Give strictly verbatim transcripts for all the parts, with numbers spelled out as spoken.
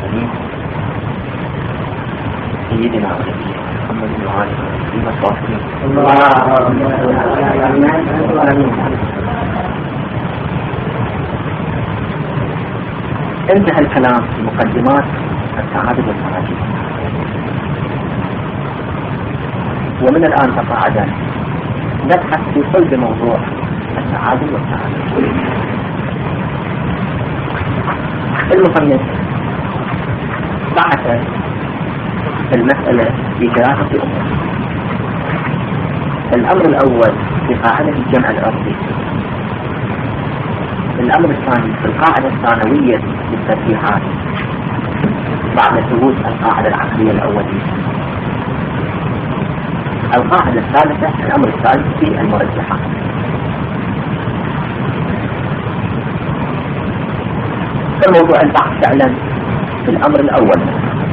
العالمين سيدنا ونبينا محمد وعلى آله وصحبه انتهى الكلام في مقدمات التعادل والتعادل، ومن الآن تصاعدا نبحث في صلب موضوع التعادل والتعادل. المصنف بحث في المسألة في ثلاثة أمور. الأمر الأول في قاعدة الجمع الأرضي، الأمر الثاني في القاعدة الثانوية للترجيحات بعد ثبوت القاعدة العقلية الأولية، القاعدة الثالثة الأمر الثالث في المرجحات. فالموضوع البحث فعلا في الأمر الأول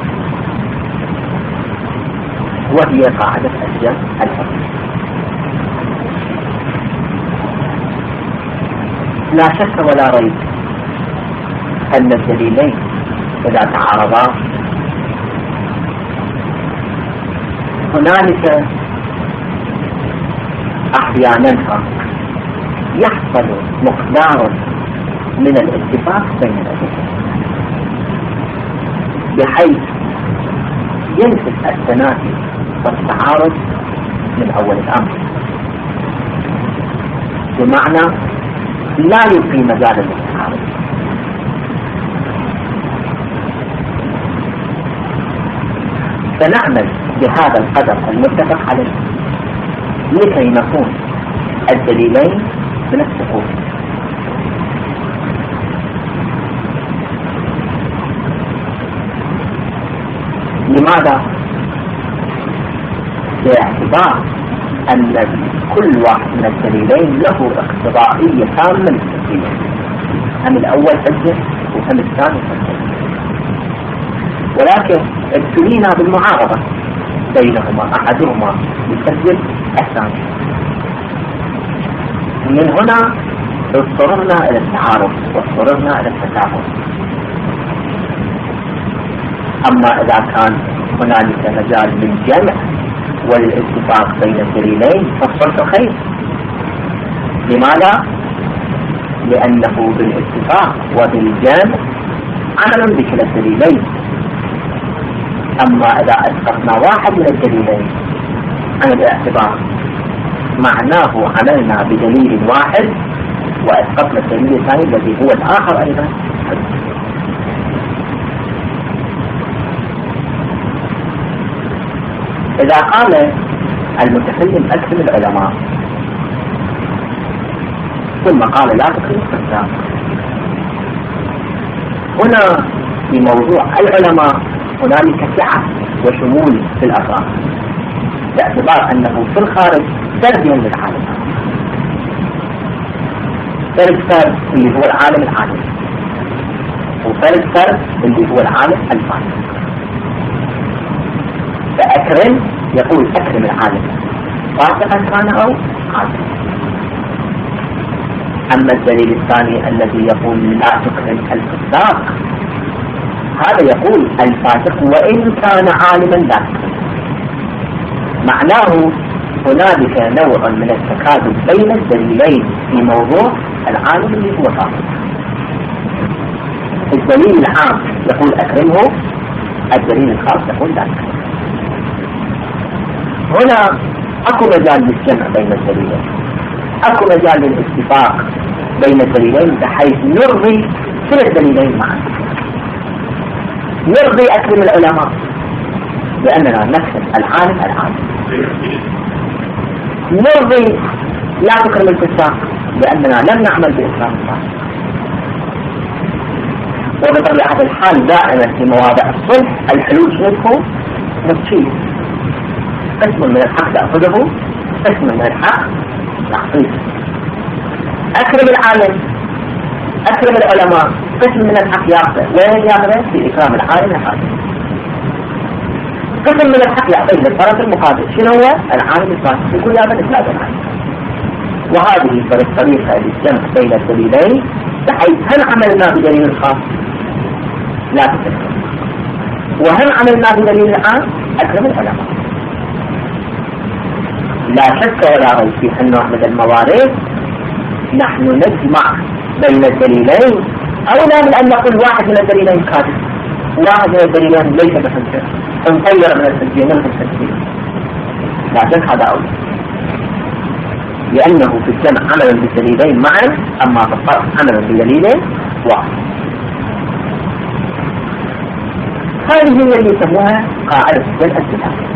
وهي قاعدة الجمع الأرضي. لا شك ولا ريب أن الدليلين إذا تعارضا هنالك أحيانا يحصل مقدار من الاتفاق بين الأدلة بحيث ينفذ التنافي والتعارض من أول الأمر، بمعنى لا يبقي مجال للتعارض. فنعمل بهذا القدر المتفق عليه لكي نكون الدليلين بنفس قوة. لماذا؟ باعتبار أن كل واحد من الدليلين له اقتضائية تامة للتسليم، هم الأول حجة وهم الثاني حجة، ولكن ابتلينا بالمعارضة بينهما، أحدهما يسجل الثاني. من هنا اضطررنا إلى التعارض واضطررنا إلى التكافؤ. أما إذا كان هنالك مجال للجمع والاتفاق بين الدليلين فالصلح خير. لماذا؟ لأنه بالاتفاق وبالجمع عمل بكلا الدليلين. أما إذا أسقطنا واحد من الدليلين عن الاعتبار معناه عملنا بدليل واحد وأسقطنا الدليل الثاني الذي هو الآخر أيضا. إذا قال المتكلم أكثر العلماء ثم قال لا تكلم الكذاب، هنا في موضوع العلماء هنالك سعة وشمول في الأفراد باعتبار أنه في الخارج فرد من العالم، فرد فرد اللي هو العالم العالم، وفرد فرد اللي هو العالم الفاسد. فأكرم يقول أكرم العالم فاسقا كان أو عالم. أما الدليل الثاني الذي يقول لا تكرم الفساق، هذا يقول الفاسق وإن كان عالما لا تكرم. معناه هنالك نوع من التكاذب بين الدليلين في موضوع العالم اللي هو فاسق. الدليل العام يقول أكرمه، الدليل الخاص يقول لا تكرم. هنا اكو مجال للجمع بين الدليلين، اكو مجال للاتفاق بين الدليلين بحيث نرضي كل الدليلين معا، نرضي اكرم العلماء باننا نكرم العالم العالم، نرضي لا تكرم الفساق باننا لم نعمل باكرام الفاسق. وبطبيعة الحال دائما في مواضع الصلح الحلول شنو نتشيل، قسم من الحق تأخذه، قسم من الحق تعطيه. أكرم العالم، أكرم العلماء، قسم من الحق يأخذه، وين يأخذه؟ في إكرام العالم الحاكم. قسم من الحق يعطيه للطرف المقابل، شنو هو؟ العالم الفاسد، يقول يا بني لا بني. وهذه الطريقة للجمع بين الدليلين بحيث هل عملنا بدليل خاص؟ لا تتكلم. وهل عملنا بدليل العام؟ أكرم العلماء. لا شك ولا ريب في أن نوع من الموارد نحن نجمع بين الدليلين، أولى من أن نقول واحد من الدليلين كاذب، واحد من الدليلين ليس بحجة، نطير من الحجة من الحجة، لكن هذا أولى، لأنه في الجمع عمل بالدليلين معا، أما في الطرح عمل بدليلين واحد. هذه هي اللي يسموها قاعدة الجمع الدلالي.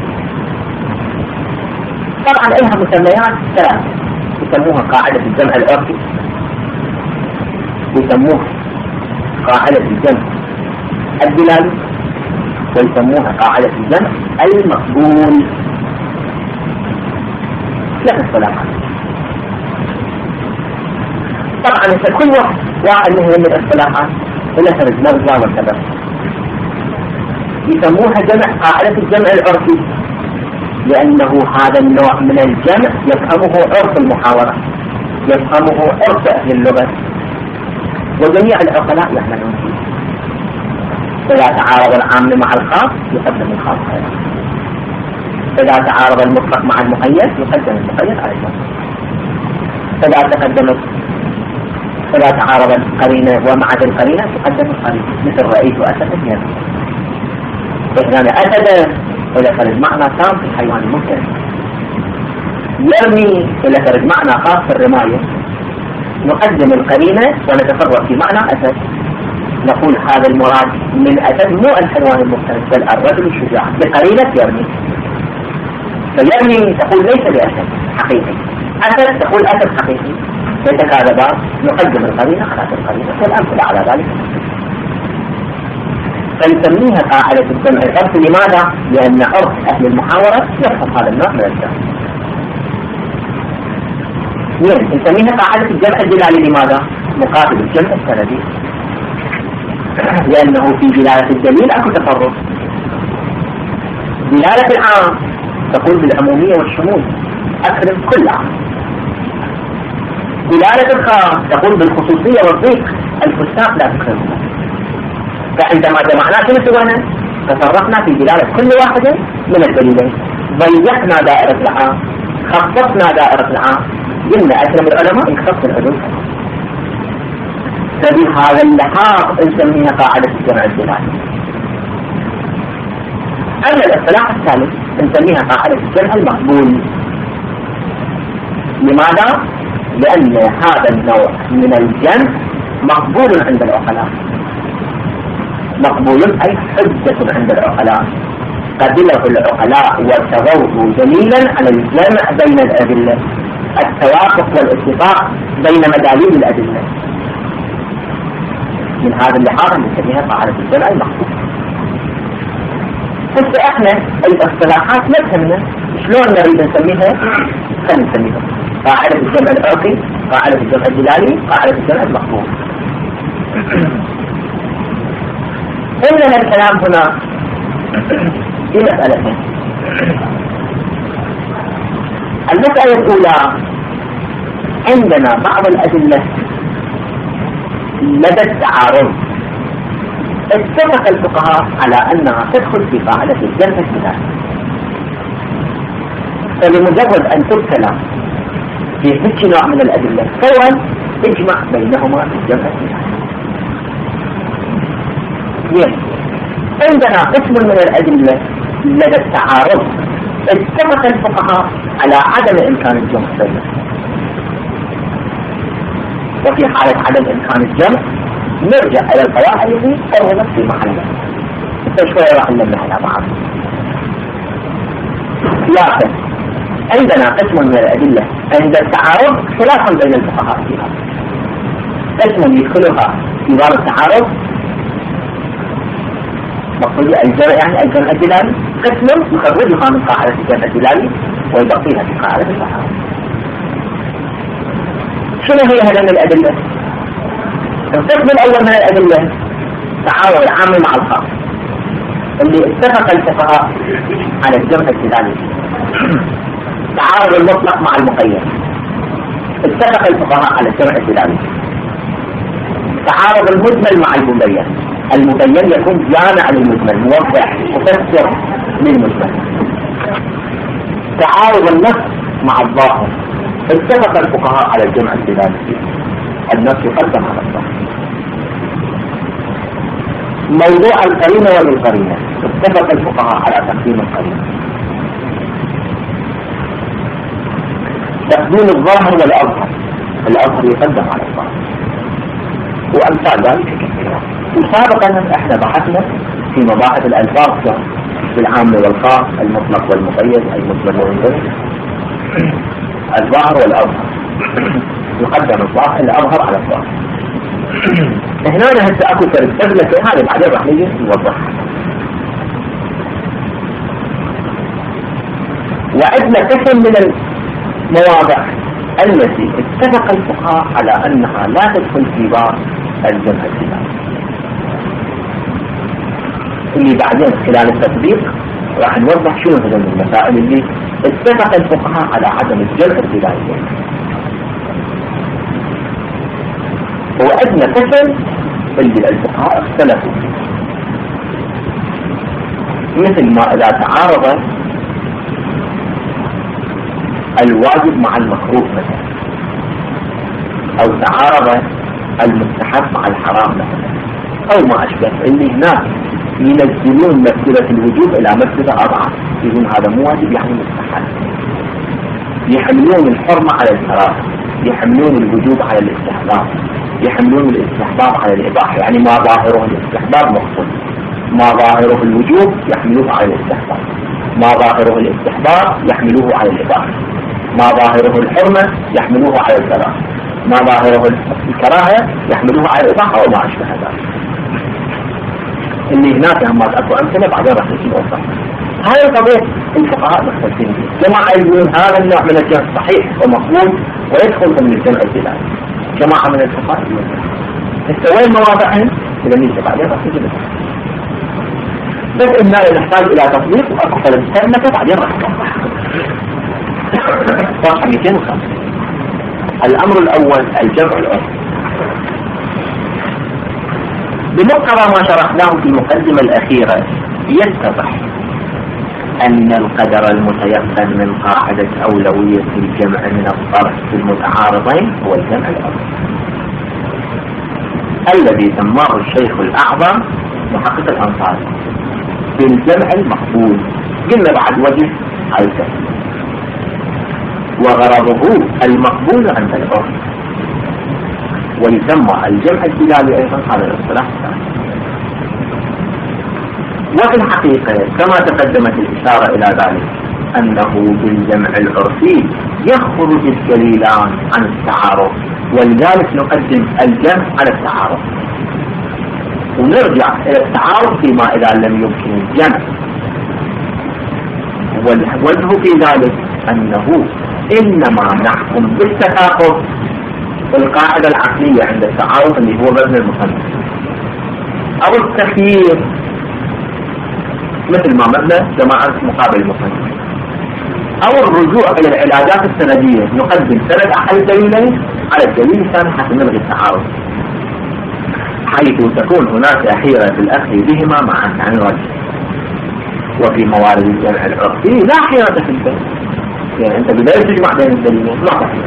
طبعا لها مسميات ثلاثة، يسموها قاعدة الجمع العرفي، يسموها قاعدة الجمع الدلالي، ويسموها قاعدة الجمع المقبول. ثلاث اصطلاحات. طبعا كل واحد واحد من هذه الاصطلاحات له لغة وسبب. يسموها جمع قاعدة الجمع العرفي لأنه هذا النوع من الجمع يفهمه عرف المحاورة، يفهمه عرف أهل اللغة، وجميع العقلاء يعملون فيه. إذا تعارض العام مع الخاص يقدم الخاص على العام، إذا تعارض المطلق مع المقيد يقدم المقيد على المطلق، إذا تقدمت إذا تعارض القرينة ومع القرينة تقدم القرينة، مثل رأيت أسد يرمي. إذا أسد إذا خرج معنى تام في الحيوان الممكن، يرمي إذا خرج معنى خاص في الرماية، نقدم القرينة ونتفرق في معنى أسد، نقول هذا المراد من أسد مو الحيوان المفترس بل الرجل الشجاع بقرينة يرمي. فيرمي تقول ليس بأسد حقيقي، أسد تقول أسد حقيقي، يتكاذبان، نقدم القرينة خلاص القرينة، والأمثلة على ذلك. فنسميها قاعدة الجمع العرفي. لماذا؟ لأن عرف أهل المحاورة يفهم هذا النوع من الجمع. يعني نسميها قاعدة الجمع الدلالي. لماذا؟ مقابل الجمع السندي، لأنه في دلالة الدليل أكو تفرق. دلالة العام تقول بالعمومية والشمول، أكرم كل عام. دلالة الخاص تقول بالخصوصية والضيق، الفساق لا تكرمه. فعندما جمعنا شنو سوينا؟ تفرقنا في دلالة كل واحد من الدليلين، ضيقنا دائرة العام، خصصنا دائرة العام، قلنا أكرم العلماء يخصص العلوم. فبهذا اللحاظ نسميها قاعدة الجمع الدلالي. أما الاصطلاح الثالث نسميها قاعدة الجمع المقبول. لماذا؟ لأن هذا النوع من الجمع مقبول عند العقلاء. مقبول أي حجة عند العقلاء، قبله العقلاء وارتضوه دليلا على الجمع بين الأدلة، التوافق والاتفاق بين مداليل الأدلة. من هذا اللحاظ نسميها قاعدة الجمع المقبول. بس احنا الاصطلاحات ما تهمنا، شلون نريد نسميها؟ خلينا نسميها قاعدة الجمع العرفي، قاعدة الجمع الدلالي، قاعدة الجمع المقبول. إننا الكلام هنا في مسألتين. المسألة الأولى، عندنا بعض الأدلة لدى التعارض اتفق الفقهاء على أنها تدخل في قاعدة الجمع الدلالي، فبمجرد أن تبتلى في هيك نوع من الأدلة فورا اجمع بينهما في الجمع الدلالي. يعني عندنا قسم من الأدلة لدى التعارض اتفق الفقهاء على عدم إمكان الجمع بينهم، وفي حالة عدم إمكان الجمع نرجع إلى القواعد التي قررت في محلها. شوية راح نلمها على بعض. سياسة عندنا قسم من الأدلة عند التعارض خلافا بين الفقهاء فيها، قسم يدخلها في باب التعارض مقصود الجمع يعني الجمع الدلالي، قسم يخرجها من قاعدة الجمع الدلالي ويبقيها في قاعدة التعارض. شنو هي هذه الأدلة؟ القسم الأول من الأدلة تعارض العام مع الخاص، اللي اتفق الفقهاء على الجمع الدلالي. تعارض المطلق مع المقيد، اتفق الفقهاء على الجمع الدلالي. تعارض المجمل مع المبين، المبين يكون جامع للمجمل، موضح مفسر للمجمل. تعارض النص مع الظاهر، اتفق الفقهاء على الجمع الدلالي، النص يقدم على الظاهر. موضوع القرينة والقرينة، اتفق الفقهاء على تقديم القرينة. تقديم الظاهر والأظهر، الأظهر يقدم على الظاهر، وأمثال ذلك كثيرة. وسابقا احنا بحثنا في مباحث الألفاظ في العام والخاص، المطلق والمقيد، المطلق والمقيد، الظاهر والأظهر. يقدم الظاهر الأظهر على الظاهر. هنا هسه اكو ترتب لك هذا بعدين راح نيجي نوضحها. وعندنا كثير من المواضع التي اتفق الفقهاء على انها لا تدخل في باب الجمع الدلالي، اللي بعدين خلال التطبيق راح نوضح شنو هذه المسائل اللي اتفق الفقهاء على عدم الجمع الدلالي. وعندنا كثير اللي الفقهاء اختلفوا، مثل ما اذا تعارض الواجب مع المكروه مثلا، او تعارض المستحب مع الحرام مثلا، او ما اشبه، اللي هناك ينزلون مسألة الوجوب الى مسألة اضعف، يقولون هذا مو واجب يعني مستحب، يحملون الحرمة على الكراهة، يحملون الوجوب على الاستحباب، يحملون الاستحباب على الإباحة، يعني ما ظاهره الاستحباب مقصود، ما ظاهره الوجوب يحملوه على الاستحباب، ما ظاهره الاستحباب يحملوه على الإباحة، ما ظاهره الحرمة يحملوه على الكراهة، ما ظاهره الكراهة يحملوه على الإباحة وما أشبه ذلك. اللي هناك هم أكو أمثلة بعدين راح نجي نوضح. هاي القضية الفقهاء مختلفين فيها، جماعة يقولون هذا النوع من الجمع صحيح ومقبول ويدخل ضمن الجمع الدلالي، جماعة من الفقهاء يقولون استوى المواضعين إذا نيجي بعدين راح نجي نوضح. بس إننا نحتاج إلى تطبيق وأكثر السنة بعدين راح نوضح. صفحة مئتين وخمسة. الأمر الأول الجمع العرفي. بمقتضى ما شرحناه في المقدمة الأخيرة يتضح أن القدر المتيقن من قاعدة أولوية الجمع من الطرف المتعارضين هو الجمع العرفي الذي سماه الشيخ الأعظم محقق الأنصار بالجمع المقبول. قلنا بعد وجه عيسى وغرضه المقبول عند العرف، ويسمى الجمع الدلالي أيضا هذا الاصطلاح الثاني. وفي الحقيقة كما تقدمت الإشارة إلى ذلك أنه بالجمع العرفي يخرج الدليلان عن التعارض، ولذلك نقدم الجمع على التعارض ونرجع إلى التعارض فيما إذا لم يمكن الجمع. والوجه في ذلك أنه إنما نحكم بالتفاقم القاعدة العقلية عند التعارض اللي هو مبنى المصنف، أو التخيير مثل ما مبنى جماعة مقابل المصنف، أو الرجوع إلى العلاجات السندية نقدم سند أحد الدليلين على الدليل الثاني حتى نلغي التعارض، حيث تكون هناك حيرة في الأخذ بهما معا عن الوجه. وفي موارد الجمع العرفي لا حيرة في الدليل، يعني أنت بدأت تجمع بين الدليلين ما تحير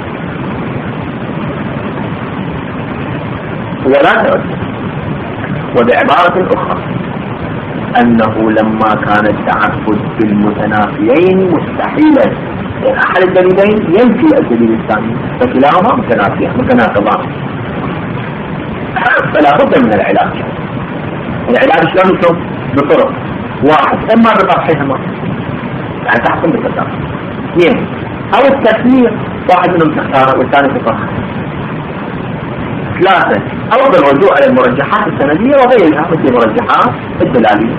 ولا تؤثر. وبعبارة أخرى أنه لما كان التعبد بالمتنافيين مستحيلا، يعني أحد الدليلين ينفي الدليل الثاني فكلاهما متنافيان متناقضان، فلا بد من العلاج. العلاج شلون يكون؟ بطرق: واحد إما بطرحهما يعني تحكم بالتساوي، اثنين أو التسمية واحد منهم تختاره والثاني تطرحه، ثلاثة أو بالرجوع إلى المرجحات السندية وغيرها مثل المرجحات الدلالية.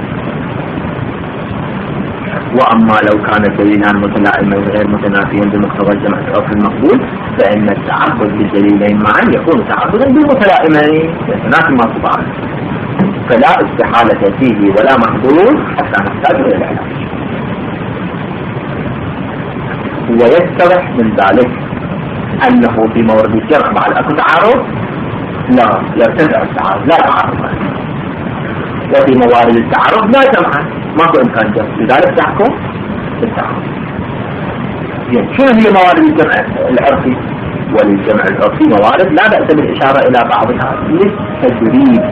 وأما لو كان الدليلان متلائمين غير متنافيين بمقتضى الجمع العرفي المقبول فإن التعبد بالدليلين معا يكون تعبدا بالمتلائمين يتنافي ما تبعه، فلا استحالة فيه ولا محظور حتى نحتاج إلى العلاج. ويتضح من ذلك أنه في مورد الجمع بعد أكو تعارض لا يرتفع التعارض، لا تعارض. وفي موارد التعارض لا جمع، ماكو إمكان جمع، لذلك تحكم بالتعارض. شنو هي موارد الجمع العرفي؟ وللجمع العرفي موارد لا بأس بالإشارة إلى بعضها للتدريب.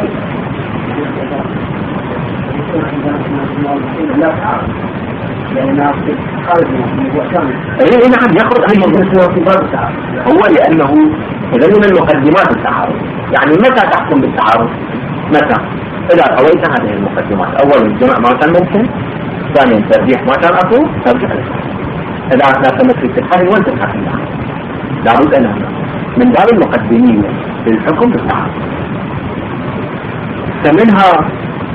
اي نعم يخرج هو لأنه هذا من المقدمات التعارض. يعني متى تحكم بالتعارض؟ متى؟ إذا قويت هذه المقدمات، أولا الجمع ما كان ممكن، ثانيا الترجيح ما كان أقوى، ترجع لك. إذا أثناء في التحري وانت تحكم لابد أن من باب المقدمين للحكم بالتعارض. فمنها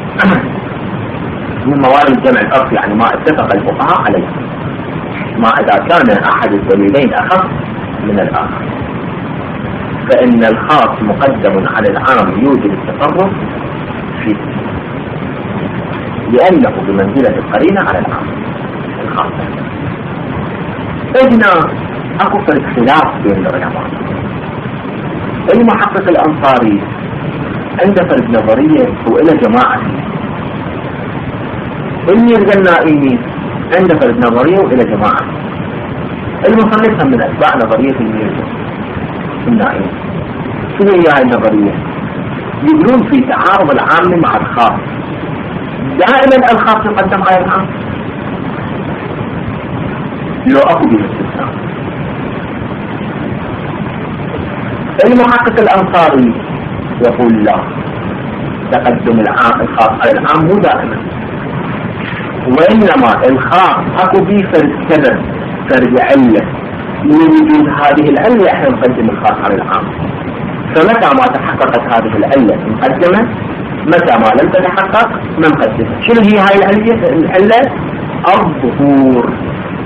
من موارد الجمع العرفي يعني ما اتفق الفقهاء عليه، ما إذا كان أحد الدليلين أخف من الآخر، فإن الخاص مقدم على العام يوجب التصرف فيه، لأنه بمنزلة القرينة على العام الخاص. إذن أكو اختلاف بين العلماء. المحقق الأنصاري عنده فرق نظرية وإلى جماعة، الميرزا النائمي عنده فرق نظرية وإلى جماعة، المصنف من أتباع نظرية الميرزا النائمي. شنو هي هاي النظرية؟ يقولون في تعارض العام مع الخاص، دائما الخاص يقدم على العام لو أكو به استثناء. المحقق الأنصاري يقول لا، تقدم العام الخاص على العام مو دائما، وإنما الخاص أكو به فرد سبب فرد علة، لوجود هذه العلة احنا نقدم الخاص على العام. فمتى ما تحققت هذه العلة مقدمة، متى ما لم تتحقق ما مقدمة. شنو هي هاي العلة؟ العلة الظهور.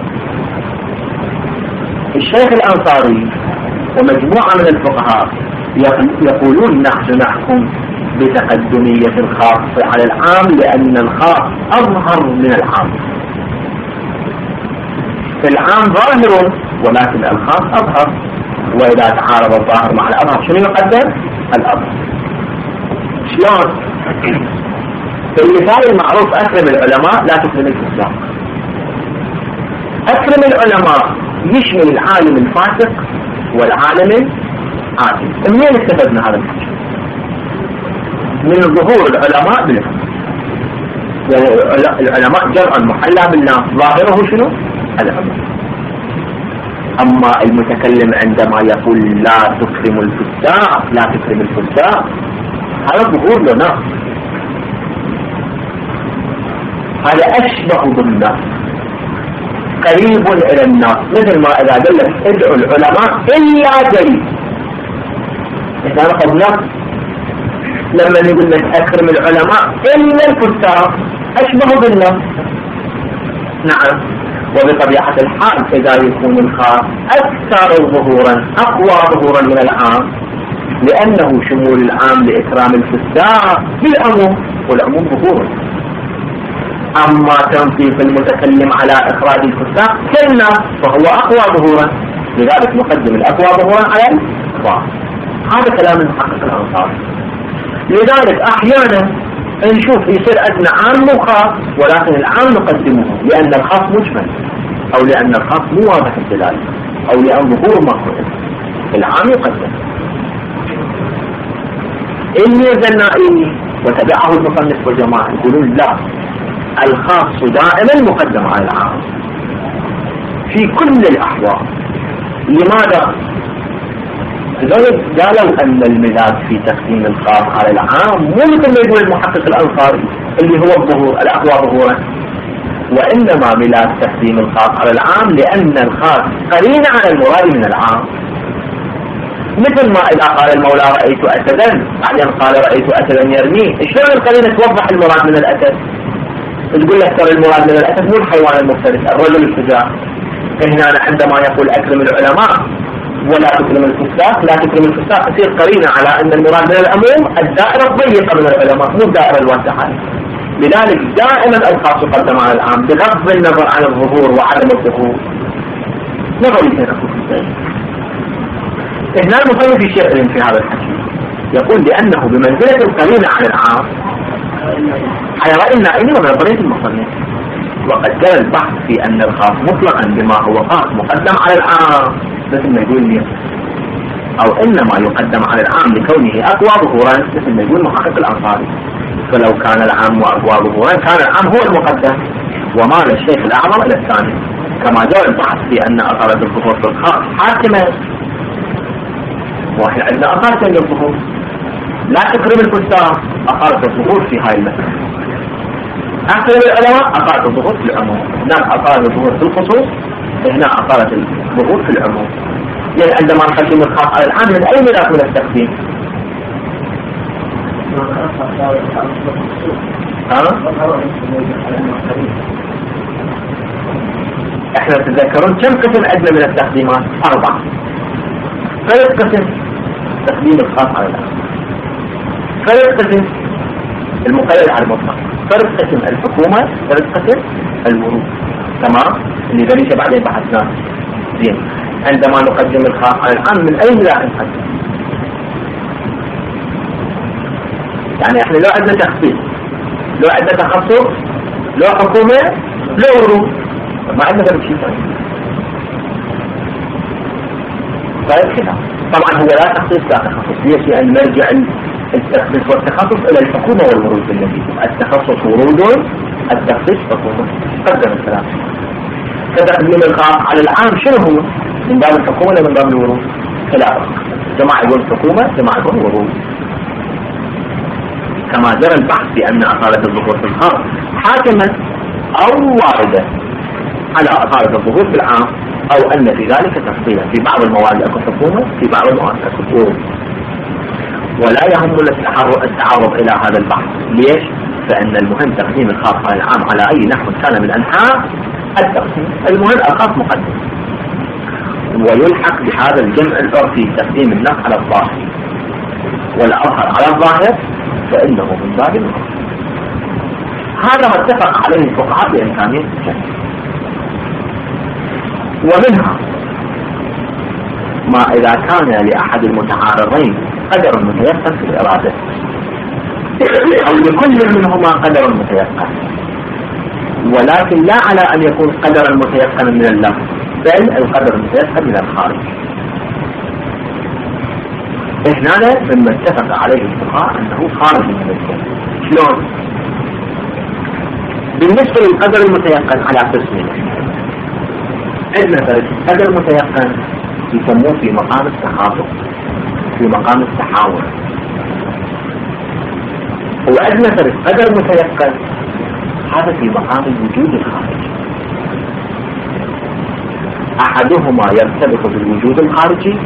الشيخ الأنصاري ومجموعة من الفقهاء يقولون نحن نحكم بتقدمية الخاص على العام لأن الخاص أظهر من العام. العام ظاهر ولكن الخاص أظهر، وإذا تعارض الظاهر مع الأظهر شنو يقدم؟ الأظهر. شلون؟ في المثال المعروف أكرم العلماء لا تكرم الفساق. أكرم العلماء يشمل العالم الفاسق والعالم العادل. منين استفدنا هذا الحكي؟ من ظهور العلماء بالفقه. يعني العلماء جمعا محلى بالناس، ظاهره شنو؟ العلماء. أما المتكلم عندما يقول لا تكرم الفساق لا تكرم الفساق، هذا ظهور له نقص، هذا أشبه بالناس، قريب إلى الناس، مثل ما إذا قال لك ادعوا العلماء إلا دليل. إذا نقضنا لما نقول لك أكرم العلماء إلا الفساق أشبه بالناس. نعم، وبطبيعة الحال إذا يكون الخاص أكثر ظهورا أقوى ظهورا من العام، لأنه شمول العام لإكرام الفساق بالعموم، والعموم ظهور. أما تنصيف المتكلم على إخراج الفساق كلنا فهو أقوى ظهورا، لذلك نقدم الأقوى ظهورا على الخاص. هذا كلام المحقق الأنصاري. لذلك أحيانا نشوف يصير عندنا عام وخاص، ولكن العام نقدمه لأن الخاص مجمل، أو لأن الخاص مو واضح الدلالة، أو لأن ظهور ماكو، العام يقدم. الميرزا النائمي وتبعه المصنف والجماعة يقولون لا، الخاص دائما مقدم على العام في كل الأحوال. لماذا؟ لذلك قالوا أن الميلاد في تقديم الخاص على العام مو مثل ما يقول المحقق الأنصاري اللي هو الظهور الأقوى ظهورا، وإنما ميلاد تقديم الخاص على العام لأن الخاص قرين على المراد من العام. مثل ما إذا قال المولى رأيت أسدا بعدين قال رأيت أسدا يرميه، شلون القرينة توضح المراد من الأسد؟ تقول لك ترى المراد من الأسد مو الحيوان المفترس، الرجل الشجاع. فهنا عندما يقول أكرم العلماء ولا تكرم الفساق لا تكرم الفساق، تصير قرينة على أن المراد من العموم الدائرة الضيقة من العلماء مو الدائرة الواسعة. لذلك دائما الخاص يقدم على العام بغض النظر عن الظهور وعدم الظهور. نظري سنقول في هنا المصنف يشير في هذا الحكي، يقول لأنه بمنزلة القرينة على العام على رأي النائمي ونظرية المصنف. وقد جرى البحث في أن الخاص مطلقا بما هو خاص مقدم على العام، مثل ما يقول لي، أو إنما يقدم على العام لكونه أقوى ظهورا، مثل ما يقول محقق الأنصاري. فلو كان العام أقوى ظهورا كان العام هو المقدم، ومال الشيخ الأعظم إلى الثاني. كما جرى البحث في أن أثارة الظهور في الخاص حاكمة، واحد عندنا أثارة الظهور لا تكرم الفستان، أثارة الظهور في هاي المسألة. أكثر العلماء أثارة الظهور في العموم، هناك أثارة الظهور في الخصوص، هنا أثارة الظهور في العموم. يعني عندما نقدم الخاص على العام من أي ملاك من التقديم؟ احنا تتذكرون كم قسم عندنا من التقديمات؟ أربعة. ثلاث قسم تقديم الخاص على العام، ثلاث قسم المقيد على المطلق، ثلاث قسم الحكومة، ثلاث قسم الورود. تمام؟ اللي ذلك بعدين بحثناه. زين، عندما نقدم الخاص على العام من أي ملاك نقدم؟ يعني احنا لو عندنا تخصيص، لو عندنا تخصص، لو حكومة، لو ورود، ما عندنا ذلك شيء ثاني. طيب كده طبعا هو لا تخصيص لا تخصص، ليش؟ لأن نرجع التخصيص والتخصص إلى الحكومة والورود بالنبي. التخصص ورود، التخصيص حكومة. قدم الكلام. فتقديم الخاص على العام شنو هو؟ من باب الحكومة ولا من باب الورود؟ خلاف. جماعة يقول حكومة، جماعة يقول ورود. كما جرى البحث بأن أصالة الظهور في الخاص حاكمة أو واردة على أصالة الظهور في العام، أو أن في ذلك تفصيلا. في بعض المواد أكو حكومة، في بعض المواد أكو ورود. ولا يهمنا التعرض إلى هذا البحث. ليش؟ فإن المهم تقديم الخاص على العام على أي نحو كان من أنحاء التقسيم. المهم الخاص مقدم، ويلحق بهذا الجمع العرفي تقديم النص على الظاهر، والأظهر على الظاهر فإنه من باب النص. هذا ما اتفق عليه الفقهاء بإمكانية الجمع. ومنها ما إذا كان لأحد المتعارضين قدر متيقن في الإرادة، أو لكل منهما قدر متيقن، ولكن لا على أن يكون قدر المتيقن من اللفظ، بل القدر المتيقن من الخارج. هنا مما اتفق عليه الفقهاء أنه خارج من الجمع. شلون؟ بالنسبة للقدر المتيقن على قسمين. عندنا قدر متيقن يسموه في مقام التخاطب، في مقام التحاور. وعندنا قدر متيقن هذا في مقام الوجود الخارجي. أحدهما يرتبط بالوجود الخارجي،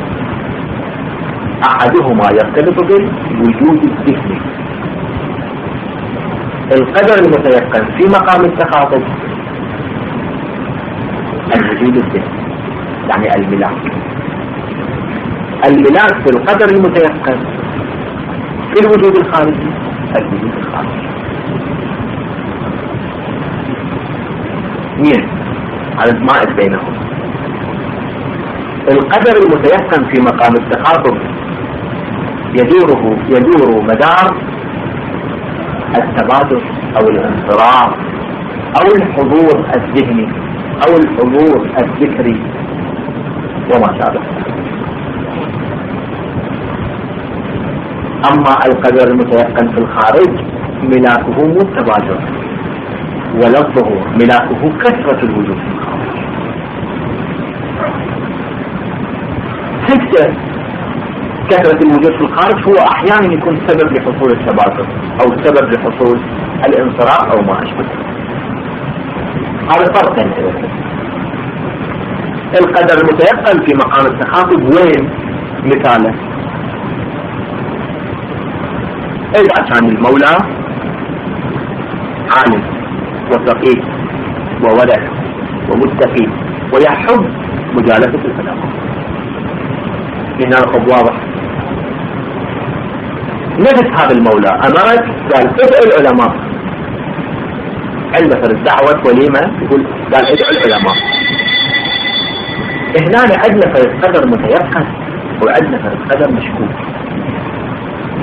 أحدهما يرتبط بالوجود الذهني. القدر المتيقن في مقام التخاطب الوجود الذهني، يعني الملاك. الملاك في القدر المتيقن في الوجود الخارجي الوجود الخارجي. مين؟ على ما بينهم. القدر المتيقن في مقام التخاطب يدوره يدور مدار التبادل أو الانصراف أو الحضور الذهني أو الحضور الذكري وما شابه. أما القدر المتيقن في الخارج ملاكه متبادل، ولفظه ملاكه كثرة الوجود في الخارج. ستة، كثرة الوجود في الخارج هو أحيانا يكون سبب لحصول التبادل أو سبب لحصول الانصراف أو ما أشبه. هذا فرق. القدر المتيقن في مقام التخاطب وين مثاله؟ إذا كان المولى عالم وفقيه وولد ومتقي ويحب مجالسة العلماء. هنا الخط واضح. نفس هذا المولى أمرك قال ادعوا العلماء، عند مثل الدعوة وليمة يقول قال ادعوا العلماء. هنا عندنا فرد قدر متيقن وعندنا فرد قدر مشكوك.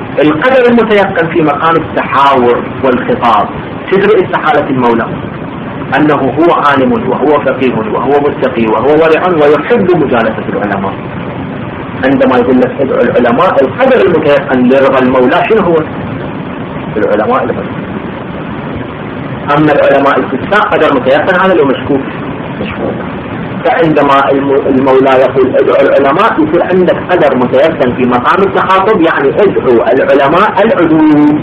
القدر المتيقن في مقام التحاور والخطاب تدري استحالة المولى أنه هو عالم وهو فقيه وهو متقي وهو ورع ويحب مجالسة العلماء. عندما يقول لك ادعو العلماء، القدر المتيقن لرضا المولى شنو هو؟ العلماء الغير. أما العلماء الفساق قدر متيقن هذا لو مشكوك مشكوك. فعندما المولى يقول ادعو العلماء يصير عندك قدر متيقن في مقام التخاطب، يعني ادعو العلماء العدول.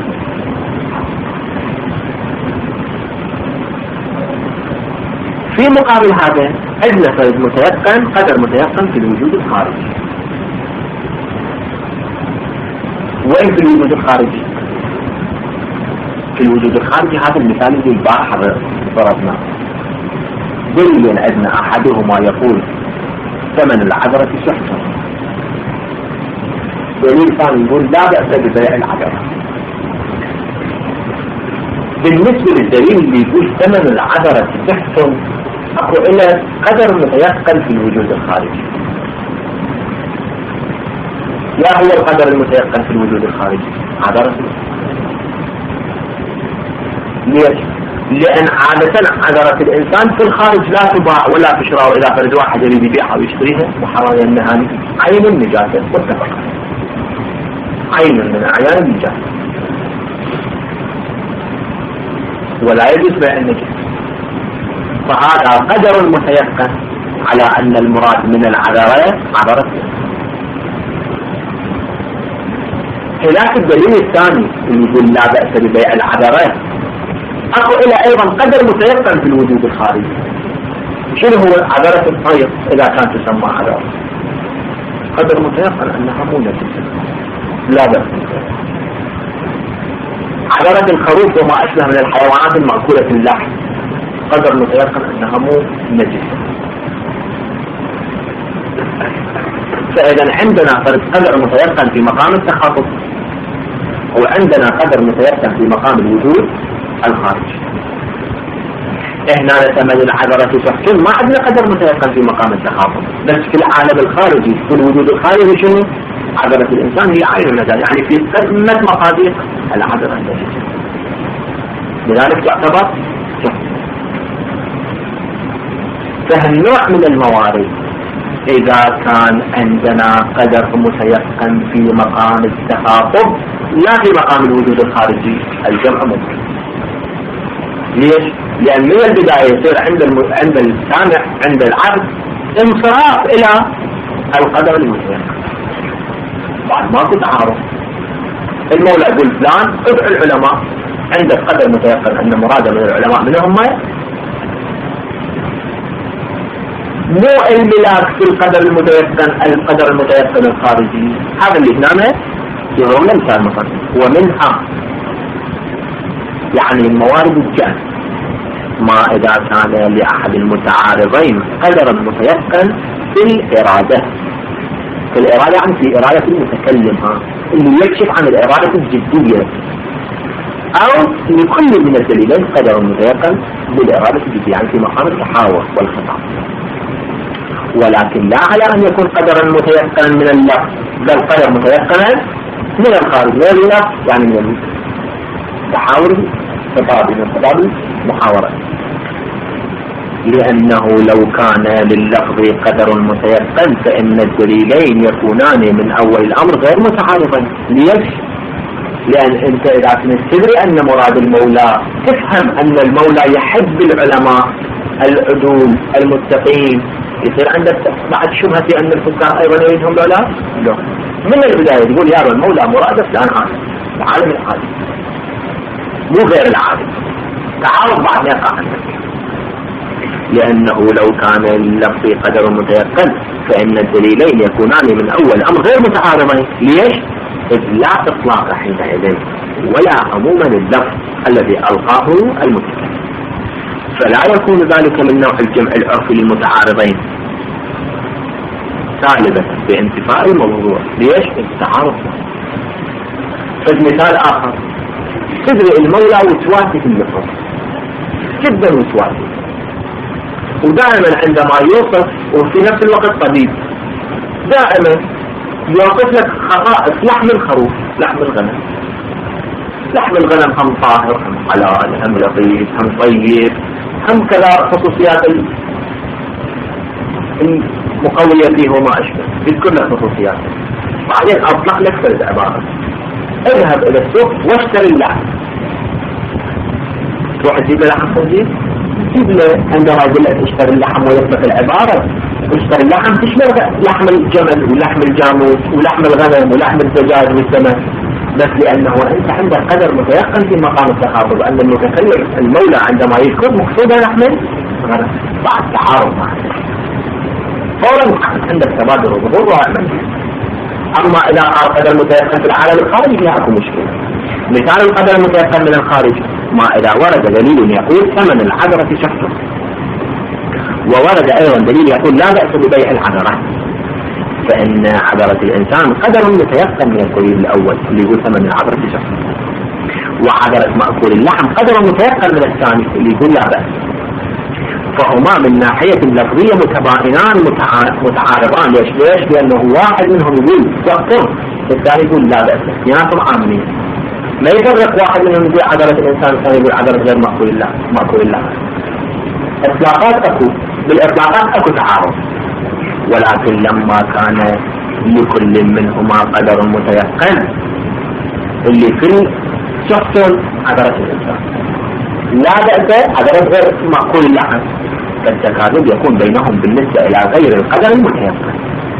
في مقابل هذا عندنا فرد متيقن قدر متيقن في الوجود الخارجي. وين في الوجود الخارجي؟ في الوجود الخارجي هذا المثال اللي البارحة ضربناه. دليل عندنا أحدهما يقول ثمن العذرة سحتا، دليل ثاني يقول لا بأس ببيع العذرة. بالنسبة للدليل اللي يقول ثمن العذرة سحتا أكو إلى قدر متيقن في الوجود الخارجي. يا هو القدر المتيقن في الوجود الخارجي؟ عذرة. ليش؟ لأن عادة عذرة الإنسان في الخارج لا تباع ولا تشرى، وإذا فرد واحد يريد يبيعها ويشتريها وحرام أنها عين النجاسة متفق، عين من أعيان النجاسة، ولا يجوز بيع النجاسة. فهذا قدر متيقن على أن المراد من العذرة عذرة. خلاف الدليل الثاني اللي يقول لا بأس ببيع العذرة، أكو إلى أيضا قدر متيقن في الوجود الخارجي. شنو هو عذرة الطير إذا كانت تسمى عذرة؟ قدر متيقن أنها مو نجسة لا بأس. عذرة الخروف وما أشبه من الحيوانات المأكولة اللحم قدر متيقن أنها مو نجسة. فإذا عندنا فرد قدر متيقن في مقام التخاطب، وعندنا قدر متيقن في مقام الوجود الخارجي. هنا ثمن العذرة سحت، ما عندنا قدر متيقن في مقام التخاطب، بس في العالم الخارجي في الوجود الخارجي شنو؟ عذرة الإنسان هي عين النجاسة، يعني في قمة مقادير العذرة النجاسة، لذلك تعتبر سحت. فهالنوع من الموارد إذا كان عندنا قدر متيقن في مقام التخاطب لا في مقام الوجود الخارجي الجمع ممكن. ليش؟ لأن من البداية يصير عند الم... عند السامع عند العبد انصراف إلى القدر المتيقن، بعد ماكو تعارض. المولى يقول فلان ادعو العلماء، عندك قدر متيقن أن مراد من العلماء منهم ما مو الملاك في القدر المتيقن القدر المتيقن الخارجي. هذا اللي هنا يضرب لنا مثال مثلا ومنها يعني الموارد الجاهزة ما إذا كان لأحد المتعارضين قدر متيقن في الإرادة. في الإرادة يعني في إرادة المتكلم اللي يكشف عن الإرادة الجدية، أو لكل من الدليلين قدر متيقن بالإرادة الجدية يعني في مقام التحاور والخطاب، ولكن لا على أن يكون قدرا متيقنا من اللفظ، بل قدر متيقنا من الخارج من اللفظ يعني من التحاور الخطابي من الخطاب المحاورة. لأنه لو كان لللفظ قدر متيقن فإن الدليلين يكونان من أول الأمر غير متعارضين. ليش؟ لأن أنت إذا كنت تدري أن مراد المولى تفهم أن المولى يحب العلماء العدول المتقين، يصير عندك بعد شبهة أن الفقهاء أيضا يريدهم العلماء؟ لا، من البداية تقول يا المولى مراد فلان عالم، العالم العادي مو غير العادي، تعارض بعد يقع عندك. لأنه لو كان اللفظ قدر متيقن فإن الدليلين يكونان من أول أمر غير متعارضين. ليش؟ إذ لا إطلاق حينئذ ولا عموما لللفظ الذي ألقاه المتكلم، فلا يكون ذلك من نوع الجمع العرفي للمتعارضين سالبة بانتفاء الموضوع. ليش؟ التعارض. فالمثال آخر، تدري المولى وسواسي في اللفظ جدا وسواسي، ودائما عندما يوصف وفي نفس الوقت طبيب، دائما يوصف لك خصائص لحم الخروف، لحم الغنم. لحم الغنم هم طاهر، هم حلال، هم لطيف، هم طيب، هم كذا خصوصيات المقوية فيه وما أشبه، بكل خصوصيات. بعدين أطلق لك فرد عبارة: اذهب إلى السوق واشتري اللحم. تروح تجيب له لحم خنزير؟ تجيب له عندما يقول لك اشتري اللحم ويثبت العبارة اشتري اللحم تشمل لحم الجمل ولحم الجاموس ولحم الغنم ولحم الدجاج والسمك، بس لأنه أنت عندك قدر متيقن في مقام التخاطب أن المتكلم المولى عندما يذكر مقصود لحم الغنم. بعد تعارض معه فورا عندك تبادل وظهور وعمل. أما إذا قال قدر متيقن في العالم الخارجي لا أكو مشكلة. مثال القدر المتيقن من الخارج ما إذا ورد دليل يقول ثمن العذرة شخص، وورد أيضا دليل يقول لا بأس ببيع العذرة، فإن عذرة الإنسان قدر متيقن من الدليل الأول اللي يقول ثمن العذرة شخص، وعذرة مأكول اللحم قدر متيقن من الثاني اللي يقول لا بأس. فهما من ناحية اللفظية متباينان متعارضان. ليش؟ ليش؟ لأنه واحد منهم يقول شخص الثاني يقول لا بأس، اثنيناتهم عامين. ما يفرق واحد منهم يقول عذرة الإنسان الثاني يقول عذرة غير مأكول اللحم مأكول اللحم. إطلاقات أكو، بالإطلاقات أكو تعارض، ولكن لما كان لكل منهما قدر متيقن اللي في شخص عذرة الإنسان لا بأس عذرة غير مأكول اللحم، فالتكاذب يكون بينهم بالنسبة إلى غير القدر المتيقن.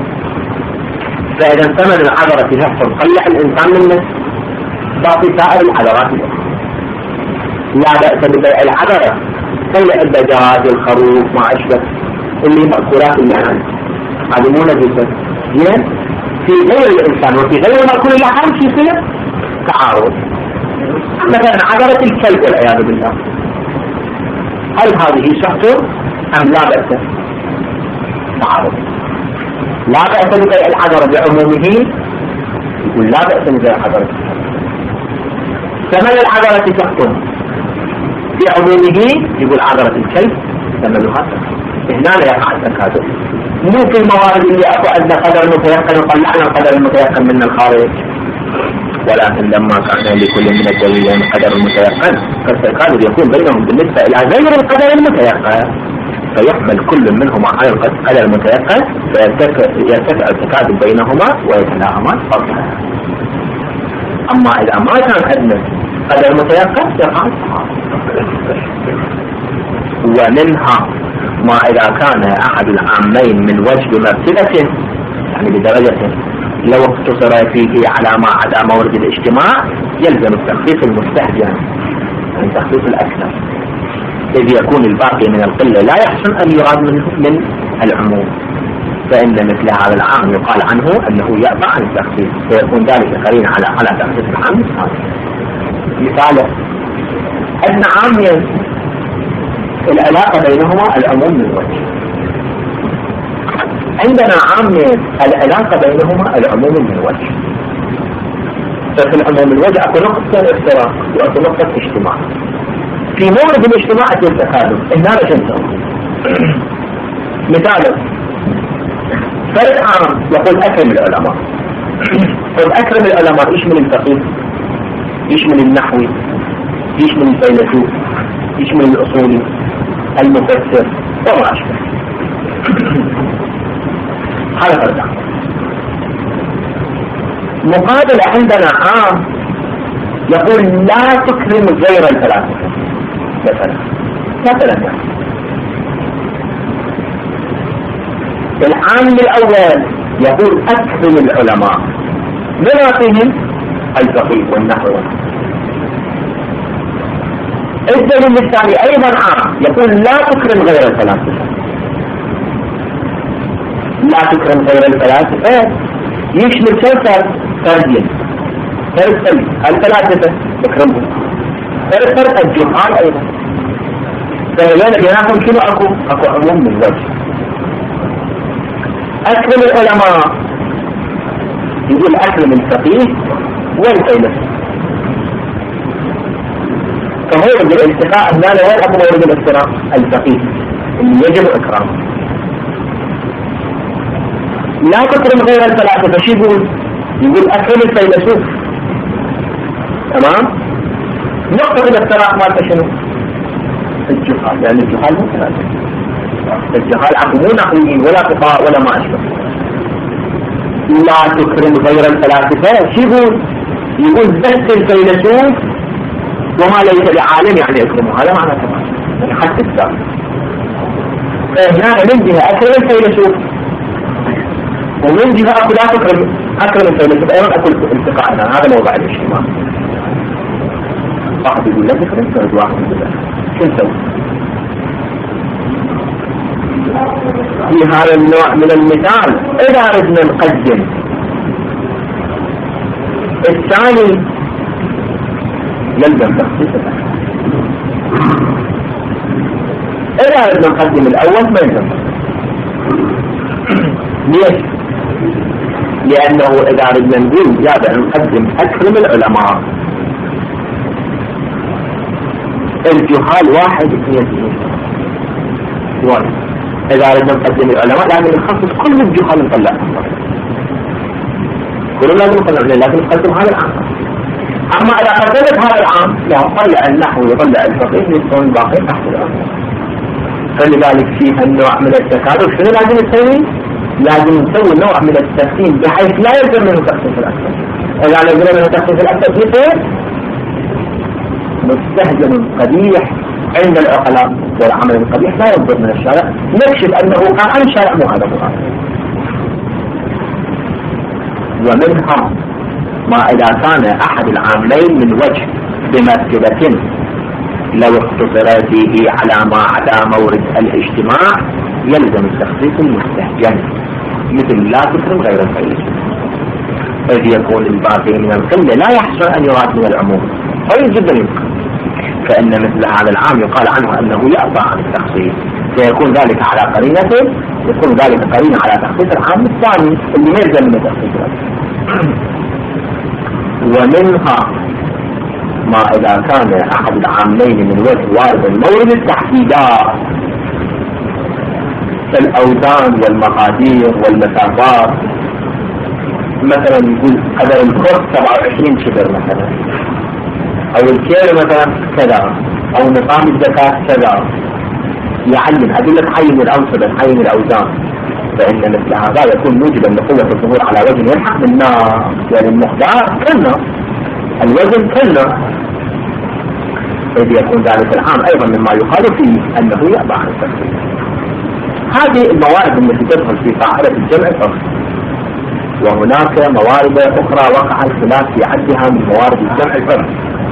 فإذا ثمن العذرة يحصل طلع الإنسان منه باقي سائر العذرات الأخرى. لا بأس ببيع العذرة، طلع الدجاج الخروف ما أشبه اللي مأكولات اللحم هذه مو نجسة. زين في غير الإنسان وفي غير مأكول اللحم شو يصير؟ تعارض. مثلا عذرة الكلب والعياذ بالله، هل هذه شخص أم لا بأس؟ تعارض. لا بأس ببيع العذرة بعمومه، يقول لا بأس ببيع العذرة. ثمن العذرة شخص بعمومه، يقول عذرة الكلب ثمنها. هنا لا يقع التكاذب. مو في الموارد اللي أكو عندنا قدر متيقن وطلعنا القدر المتيقن من الخارج، ولكن لما كان لكل من الدليلين قدر المتيقن فالتكاذب يكون بينهم بالنسبة إلى غير القدر المتيقن، فيحمل كل منهما على القدر المتيقن فيرتفع التكاذب بينهما ويتلاهما فضلا. أما إذا ما كان عندنا قدر متيقن يقع التعارض. ومنها ما إذا كان أحد العامين من وجه مرتبة يعني بدرجة لو اقتصر فيه على ما عدا مورد الاجتماع يلزم التخصيص المستهجن، يعني تخصيص الأكثر، إذ يكون الباقي من القلة لا يحسن أن يراد منه من العموم، فإن مثل هذا العام يقال عنه أنه يأبى عن التخصيص، فيكون ذلك قرين على على تخصيص العام الثاني. مثاله أن عامين العلاقة بينهما العموم من وجه، عندنا عامين العلاقة بينهما العموم من وجه، ففي العموم من وجه أكو نقطة اشتراك وأكو نقطة اجتماع. في مورد الاجتماع أكو التكاذب، هنا رجل مثاله فرق عام يقول أكرم العلماء. طيب أكرم العلماء يشمل الفقيه، يشمل النحوي، يشمل الفيلسوف، يشمل الأصولي، المفسر وما أشبه. هذا فرق عام. مقابل عندنا عام يقول لا تكرم غير الفلاسفة مثلا مثلا يعني العام الأول يقول أكرم العلماء بما فيهم الفقيه والنحو. الدليل الثاني أيضا عام يقول لا تكرم غير الفلاسفة. لا تكرم غير الفلاسفة يشمل ثلاثة فردين، ثلاث الفلاسفة تكرمهم، ثلاث فرق الجهال أيضا. فهذا بينهم شنو أكو؟ أكو عموم من وجه. أكرم العلماء يقول أكرم الفقيه والفيلسوف، فهو بالالتقاء هنا لا يلعب مورد الافتراء الفقيه اللي يجب إكرامه. لا تكرم غير الفلاسفة. شو يقول؟ يقول أكرم الفيلسوف. تمام؟ نقطة الافتراق مالته شنو؟ الجهال، لأن الجهال مو فلاسفة. الجهال عقل مو نحويين ولا فقهاء ولا ما أشبه. لا تكرم غير الفلاسفة. شو يقول؟ يقول بس الفيلسوف وما ليس بعالم يعني يكرمه. هذا معنى تمام، يعني حتى السابق. فهنا من جهة أكرم الفيلسوف، ومن جهة أكو لا تكرم أكرم الفيلسوف أيضا أكو التقاءنا. هذا موضع الاجتماع. واحد يقول لا تكرم فرد واحد يقول لا. شو نسوي؟ في هذا النوع من المثال إذا أردنا نقدم الثاني يلزم تخصيص الأكل. إذا أردنا نقدم الأول ما يلزم. ليش؟ لأنه إذا أردنا نقول جاب نقدم أكرم العلماء، الجهال واحد اثنين واحد. إذا أردنا نقدم العلماء لازم نخصص كل الجهال نطلع، كل لازم نطلع، لازم نقدم هذا العام. أما إذا قدمت هذا العام لا طلع النحو وطلع الفقيه يكون الباقي تحت الأرض. فلذلك فيها النوع من التكاثر. شنو لازم نسوي؟ لازم نسوي نوع من التقسيم بحيث لا يلزم منه تخصيص الأكثر. إذا لزم منه تخصيص الأكثر يصير مستهجن قبيح عند العقلاء، والعمل القبيح لا يصدر من الشارع. نكشف أنه قال عن الشارع مو هذا مغالب. ومنها ما إذا كان أحد العاملين من وجه بمرتبة لو اختصر فيه على ما عدا مورد الاجتماع يلزم التخصيص المستهجن، مثل لا تكرم غير الفيلسوف، إذ يكون الباقي من القلة لا يحصل أن يراد من العموم. قليل جدا يمكن، فإن مثل هذا العام يقال عنه أنه يأبى عن التخصيص، فيكون ذلك على قرينته، يكون ذلك قرينة على تخصيص العام الثاني اللي ما يلزم من تخصيص العام. ومنها ما إذا كان أحد العاملين من وجه وارد المورد التحديدات الأوزان والمقادير والمسافات. مثلا يقول قدر الكرة سبعة وعشرين شبر مثلا، أو الكيلو مثلا كذا، أو نظام الزكاة كذا، يعين أدلة حين الأنصبة حين الأوزان. فإن مثل هذا يكون موجبا لقوة الظهور على وزن يلحق بالناس، يعني المقدار كلنا، الوزن كلنا، إذ يكون ذلك العام أيضا مما يقال فيه أنه يأبى عن التخصيص. هذه الموارد التي تدخل في قاعدة الجمع الفرق، وهناك موارد أخرى وقع الخلاف في عدها من موارد الجمع الفرق،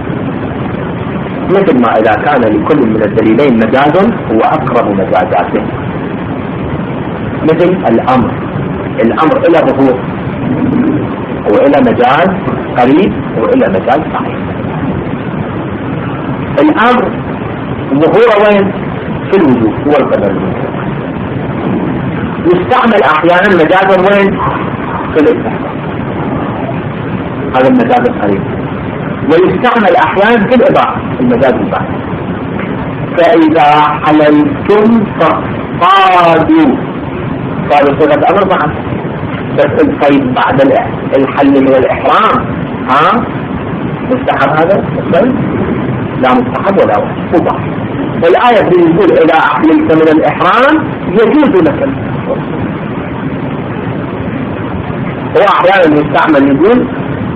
مثل ما إذا كان لكل من الدليلين مجاز هو أقرب مجازاته، مثل الأمر. الأمر إلى ظهور وإلى مجاز قريب وإلى مجاز صحيح. الأمر ظهور وين؟ في الوجود هو القدر المطلق. يستعمل أحيانا مجازا وين؟ في الاستحقاق، هذا المجاز القريب. ويستعمل أحيانا في الإباحة، المجاز البعض. فإذا حللتم فاصطادوا، صادوا صيغة أمر بعد، بس الصيد بعد الحل من الإحرام ها مستحب هذا الصيد؟ لا مستحب ولا واجب، مباح. الآية بتقول إذا أحللت من الإحرام يجوز لك. وأحيانا يستعمل يقول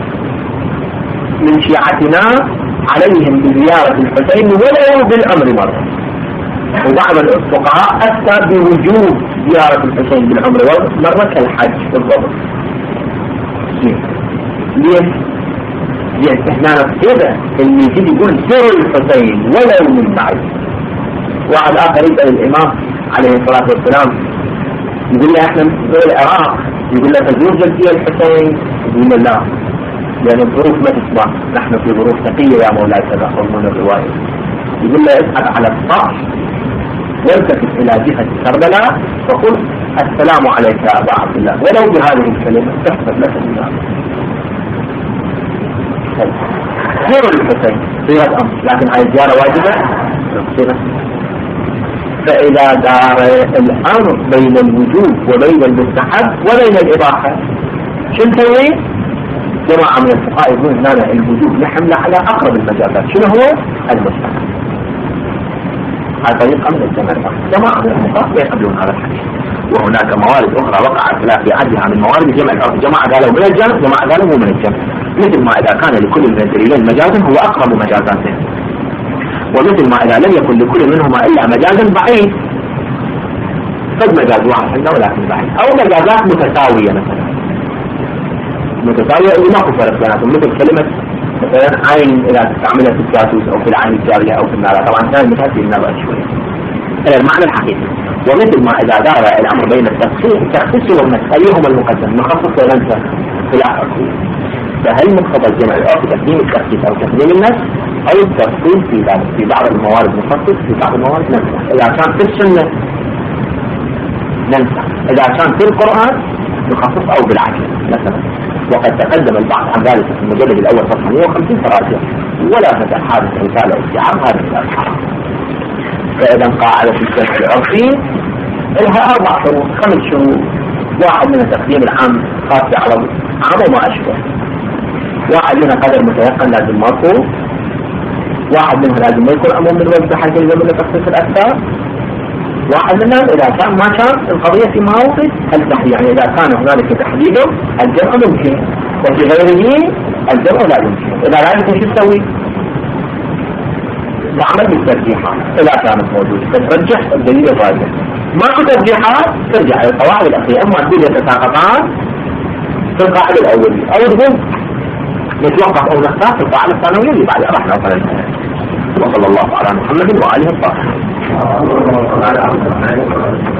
من شيعتنا عليهم بزيارة الحسين ولو بالأمر مرة. وبعض الفقهاء أفتى بوجوب زيارة الحسين بالعمر مرة كالحج بالضبط. ليش؟ لأن احنا نفترض اللي يجي يقول زوروا الحسين ولو من بعد. واحد آخر يسأل الإمام عليه الصلاة والسلام يقول له احنا في العراق، يقول له تزور جدي الحسين؟ يقول له لا، لأن الظروف ما تسمح، نحن في ظروف ثقيلة يا مولاي كذا من الرواية. يقول له اسحب على الصح والتفت إلى جهة كربلاء وقل السلام عليك يا أبا عبد الله، ولو بهذه الكلمة تحسب لك النار. زور الحسين صيغة أمر، لكن هاي الزيارة واجبة صيغة. فإذا دار الأمر بين الوجوب وبين المستحب وبين الإباحة شو نسوي؟ جماعة من الفقهاء يقولون هنا الوجوب يحمل على أقرب المجازات. شنو هو؟ المستحب. هذا طريقة من الجماعة. جماعة من الفقهاء يقبلون هذا الحديث. وهناك موارد أخرى وقع خلاف في عدها من موارد جمع الأرض. جماعة قالوا من الجمع، جماعة قالوا مو من الجمع. مثل ما إذا كان لكل من الدليلين مجازا هو أقرب مجازاته، ومثل ما إذا لم يكن لكل منهما إلا مجازا بعيد قد مجاز واحد عندنا ولكن بعيد، أو مجازات متساوية مثلا متساوية اللي ماكو فرق بيناتهم، مثل كلمة مثلا عين إذا تستعملها في الجاسوس أو في العين الجارية أو في النار. طبعا كان مثال في النار شوية هذا المعنى الحقيقي. ومثل ما إذا دار الأمر بين التخصيص التخصيص والنسخ أيهما المقدم، نخصص وننسى خلاف أصول. فهل مقتضى الجمع أو تقديم التخصيص أو تقديم النسخ، أو التفصيل في ذلك في بعض الموارد نخصص في بعض الموارد ننسخ؟ إذا كان في السنة ننسخ، إذا كان في القرآن نخصص أو بالعكس مثلا. وقد تقدم البحث عن ذلك في المجلد الأول صفحة مئة وخمسين تراجع، ولا فتح حادث رسالة استيعاب هذه الأبحاث. فإذا قاعدة الجمع العرفي لها أربع شروط خمس شروط. واحد منها تقديم العام خاص على عام وما أشبه، واحد منها قدر متيقن لازم ماكو، واحد منها لازم ما يكون أمر من الوجه بحيث يلزم منه تخصيص الأكثر، واحد منها إذا كان ما كان القضية في مواقف التحديد، يعني إذا كان هنالك تحديد الجمع ممكن وفي غيره الجمع لا يمكن. إذا لا يمكن شو تسوي؟ تعمل بالترجيحات إذا كانت موجودة، تترجح الدليل الراجح. ما في ترجيحات ترجع إلى القواعد الأصلية، أما الدليل يتساقطان في القاعدة الأولية، أو تقول نتوقف أو نختار في القاعدة الثانوية اللي بعدها راح نوصل لها. وصلى الله على محمد وآله الطاهرين.